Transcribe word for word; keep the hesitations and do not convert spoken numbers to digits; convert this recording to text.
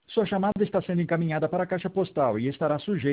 Sua chamada está sendo encaminhada para a caixa postal e estará sujeita